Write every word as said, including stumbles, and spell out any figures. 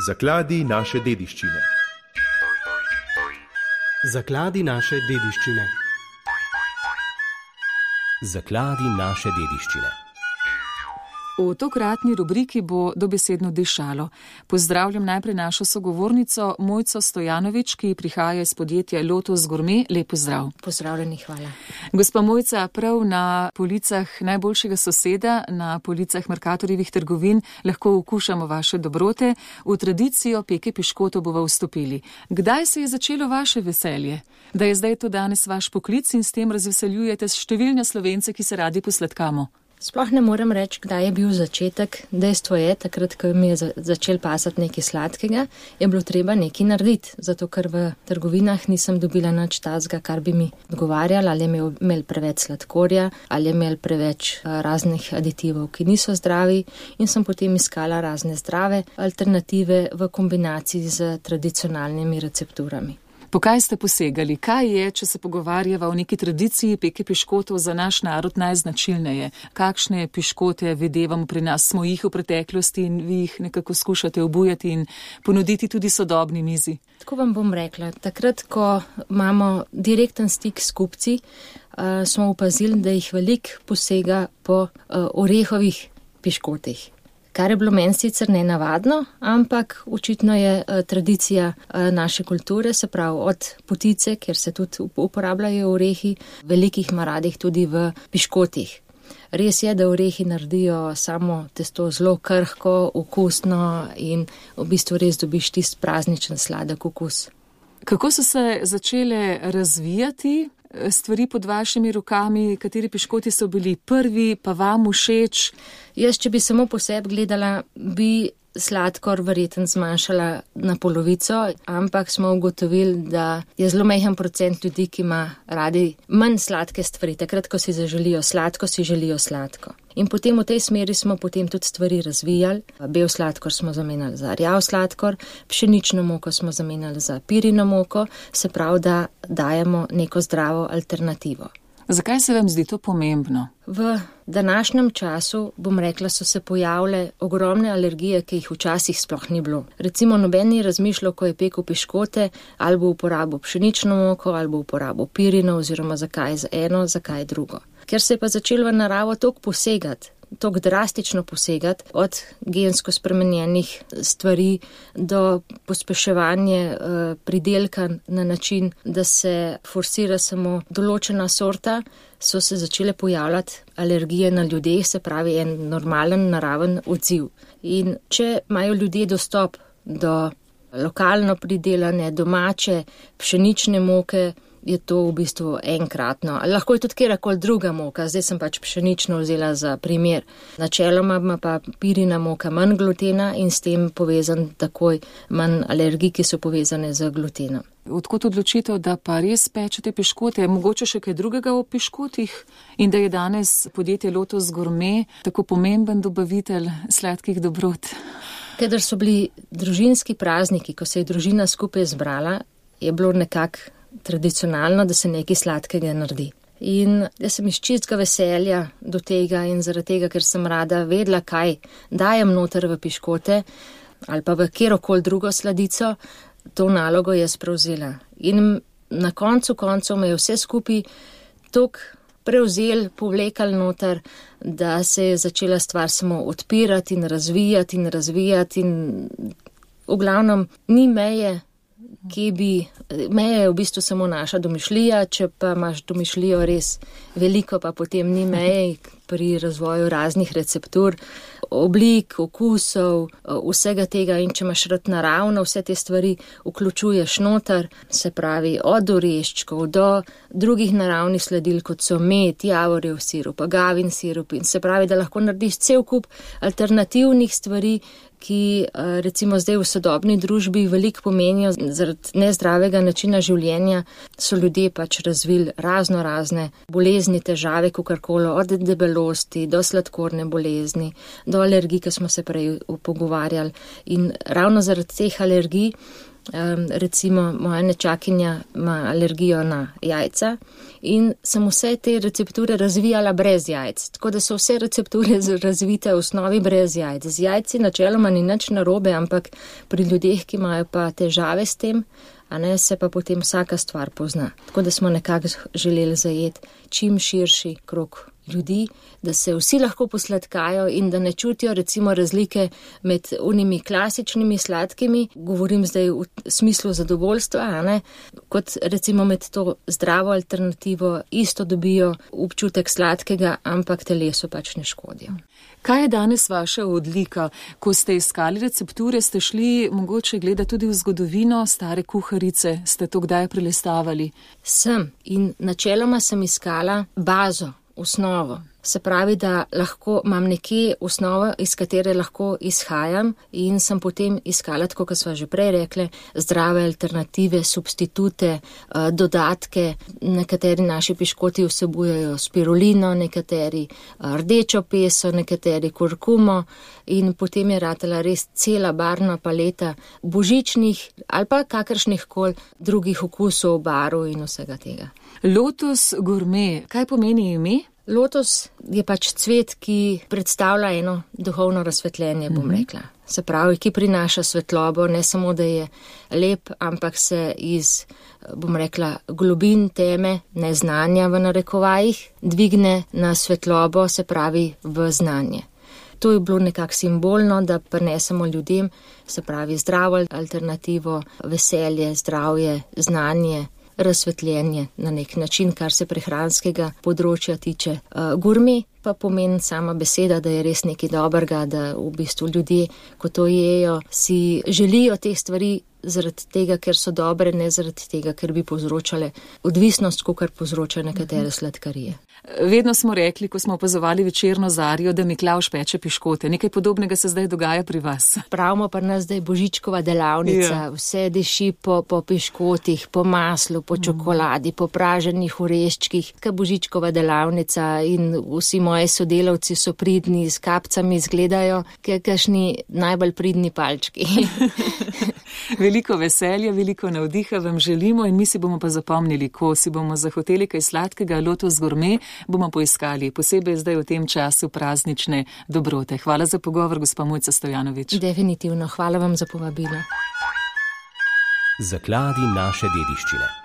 Zakladi naše dediščine. Zakladi naše dediščine. Zakladi naše dediščine. V tokratni rubriki bo dobesedno dišalo. Pozdravljam najprej našo sogovornico Mojco Stojanovič, ki prihaja iz podjetja Lotus Gourmet. Lep pozdrav. Pozdravljeni, hvala. Gospa Mojca, prav na policah najboljšega soseda, na policah Mercatorjevih trgovin lahko okušamo vaše dobrote. V tradicijo peke piškotov bova vstopili. Kdaj se je začelo vaše veselje? Da je zdaj to danes vaš poklic in s tem razveseljujete številne Slovence, ki se radi posladkamo? Sploh ne morem reči, kdaj je bil začetek. Dejstvo je, takrat, ko mi je začel pasati nekaj sladkega, je bilo treba nekaj narediti, zato ker v trgovinah nisem dobila nič tazga, kar bi mi odgovarjalo, ali je imel preveč sladkorja, ali je imel preveč raznih aditivov, ki niso zdravi, in sem potem iskala razne zdrave alternative v kombinaciji z tradicionalnimi recepturami. Po kaj ste posegali? Kaj je, če se pogovarjava o neki tradiciji peke piškotov za naš narod najznačilneje? Kakšne piškote videvamo pri nas? Smo jih v preteklosti in vi jih nekako skušate obujati in ponuditi tudi sodobni mizi? Tako vam bom rekla. Takrat, ko imamo direkten stik s kupci, uh, smo opazili, da jih veliko posega po uh, orehovih piškotih. Kar je bilo meni sicer nenavadno, ampak očitno je uh, tradicija uh, naše kulture, se pravi od potice, kjer se tudi uporabljajo orehi, velikih maradih tudi v piškotih. Res je, da orehi naredijo samo testo zelo krhko, okusno in v bistvu res dobiš tist prazničen sladek okus. Kako so se začele razvijati stvari pod vašimi rokami, kateri piškoti so bili prvi, pa vam všeč? Jaz, če bi samo po sebi gledala, bi sladkor verjetno zmanjšala na polovico, ampak smo ugotovili, da je zelo majhen procent ljudi, ki ima radi manj sladke stvari. Takrat, ko si zaželijo sladko, si želijo sladko. In potem v tej smeri smo potem tudi stvari razvijali. Bel sladkor smo zamenjali za rjav sladkor, pšenično moko smo zamenjali za pirino moko, se pravi, da dajemo neko zdravo alternativo. Zakaj se vam zdi to pomembno? V današnjem času, bom rekla, so se pojavile ogromne alergije, ki jih včasih sploh ni bilo. Recimo noben ni razmišljal, ko je pekel piškote, ali bo uporabil pšenično moko, ali bo uporabil pirino, oziroma zakaj za eno, zakaj drugo. Ker se je pa začelo v naravo toliko posegati, toliko drastično posegati, od gensko spremenjenih stvari do pospeševanja uh, pridelka na način, da se forsira samo določena sorta, so se začele pojavljati alergije na ljudeh, se pravi en normalen, naraven odziv. In če imajo ljudje dostop do lokalno pridelane, domače, pšenične moke, je to v bistvu enkratno. Lahko je tudi kjerkoli druga moka, zdaj sem pač pšenično vzela za primer. Načeloma ima pa pirina moka manj glutena in s tem povezan takoj manj alergij, ki so povezane z glutenom. Odkot odločitev, da pa res pečete piškote? Mogoče še kaj drugega o piškotih? In da je danes podjetje Lotus Gourmet tako pomemben dobavitelj sladkih dobrot? Kadar so bili družinski prazniki, ko se je družina skupaj zbrala, je bilo nekako tradicionalno, da se nekaj sladkega naredi. In jaz sem iz čistega veselja do tega in zaradi tega, ker sem rada vedela, kaj dajem noter v piškote ali pa v kjerokoli drugo sladico, to nalogo jaz prevzela. In na koncu koncev me je vse skupaj toliko prevzel, povlekal noter, da se je začela stvar samo odpirati in razvijati in razvijati in v glavnem ni meje, ki bi, meja je v bistvu samo naša domišljija, če pa imaš domišljijo res veliko, pa potem ni meje pri razvoju raznih receptur, oblik, okusov, vsega tega, in če imaš rad naravno, vse te stvari vključuješ noter, se pravi od oreščkov do drugih naravnih sladil, kot so med, javorjev sirup, agavin sirup, in se pravi, da lahko narediš cel kup alternativnih stvari, ki recimo zdaj v sodobni družbi veliko pomenijo. Zaradi nezdravega načina življenja so ljudje pač razvili razno razne bolezni, težave, kakorkoli, od debelosti deblosti, do sladkorne bolezni, do alergij, ki smo se prej pogovarjali. In ravno zaradi teh alergij, recimo moja nečakinja ima alergijo na jajca in sem vse te recepture razvijala brez jajc. Tako da so vse recepture razvite v osnovi brez jajc. Z jajci načeloma ni nič narobe, ampak pri ljudeh, ki imajo pa težave s tem, a ne, se pa potem vsaka stvar pozna. Tako da smo nekako želeli zajeti čim širši krog ljudi, da se vsi lahko posladkajo in da ne čutijo recimo razlike med unimi klasičnimi sladkimi, govorim zdaj v smislu zadovoljstva, a ne, kot recimo med to zdravo alternativo isto dobijo občutek sladkega, ampak telesu pač ne škodijo. Kaj je danes vaša odlika? Ko ste iskali recepture, ste šli mogoče gledati tudi v zgodovino stare kuharice, ste to kdaj prelestavali? Sem in načeloma sem iskala bazo, osnovo. Se pravi, da lahko imam nekje osnovo, iz katere lahko izhajam in sem potem iskala, tako kot sva že prej rekle, zdrave alternative, substitute, dodatke. Nekateri naši piškoti vsebujejo spirulino, nekateri rdečo peso, nekateri kurkumo in potem je ratala res cela barvna paleta božičnih ali pa kakršnih koli drugih okusov, barv in vsega tega. Lotus Gourmet, kaj pomeni ime? Lotus je pač cvet, ki predstavlja eno duhovno razsvetljenje, bom rekla. Se pravi, ki prinaša svetlobo, ne samo, da je lep, ampak se iz, bom rekla, globin teme, neznanja v narekovajih, dvigne na svetlobo, se pravi v znanje. To je bilo nekako simbolno, da prinesemo ljudem, se pravi, zdravo alternativo, veselje, zdravje, znanje, razsvetljenje na nek način, kar se prehranskega področja tiče. Gourmet pa pomeni sama beseda, da je res nekaj dobrega, da v bistvu ljudje, ko to jejo, si želijo te stvari zaradi tega, ker so dobre, ne zaradi tega, ker bi povzročale odvisnost, kakor povzroča nekatere sladkarije. Vedno smo rekli, ko smo opazovali večerno zarjo, da Miklavž peče piškote. Nekaj podobnega se zdaj dogaja pri vas. Pravimo pa nas zdaj božičkova delavnica, ja. Vse diši po, po piškotih, po maslu, po čokoladi, po praženih oreščkih. Ka božičkova delavnica in vsi moji sodelavci so pridni, s kapcami izgledajo, kakšni najbolj pridni palčki. Veliko veselja, veliko navdiha vam želimo in mi si bomo pa zapomnili, ko si bomo zahoteli kaj sladkega, Lotus Gourmet bomo poiskali, posebej zdaj v tem času praznične dobrote. Hvala za pogovor, gospa Mojca Stojanovič. Definitivno, hvala vam za povabilo. Zakladi naše dediščine.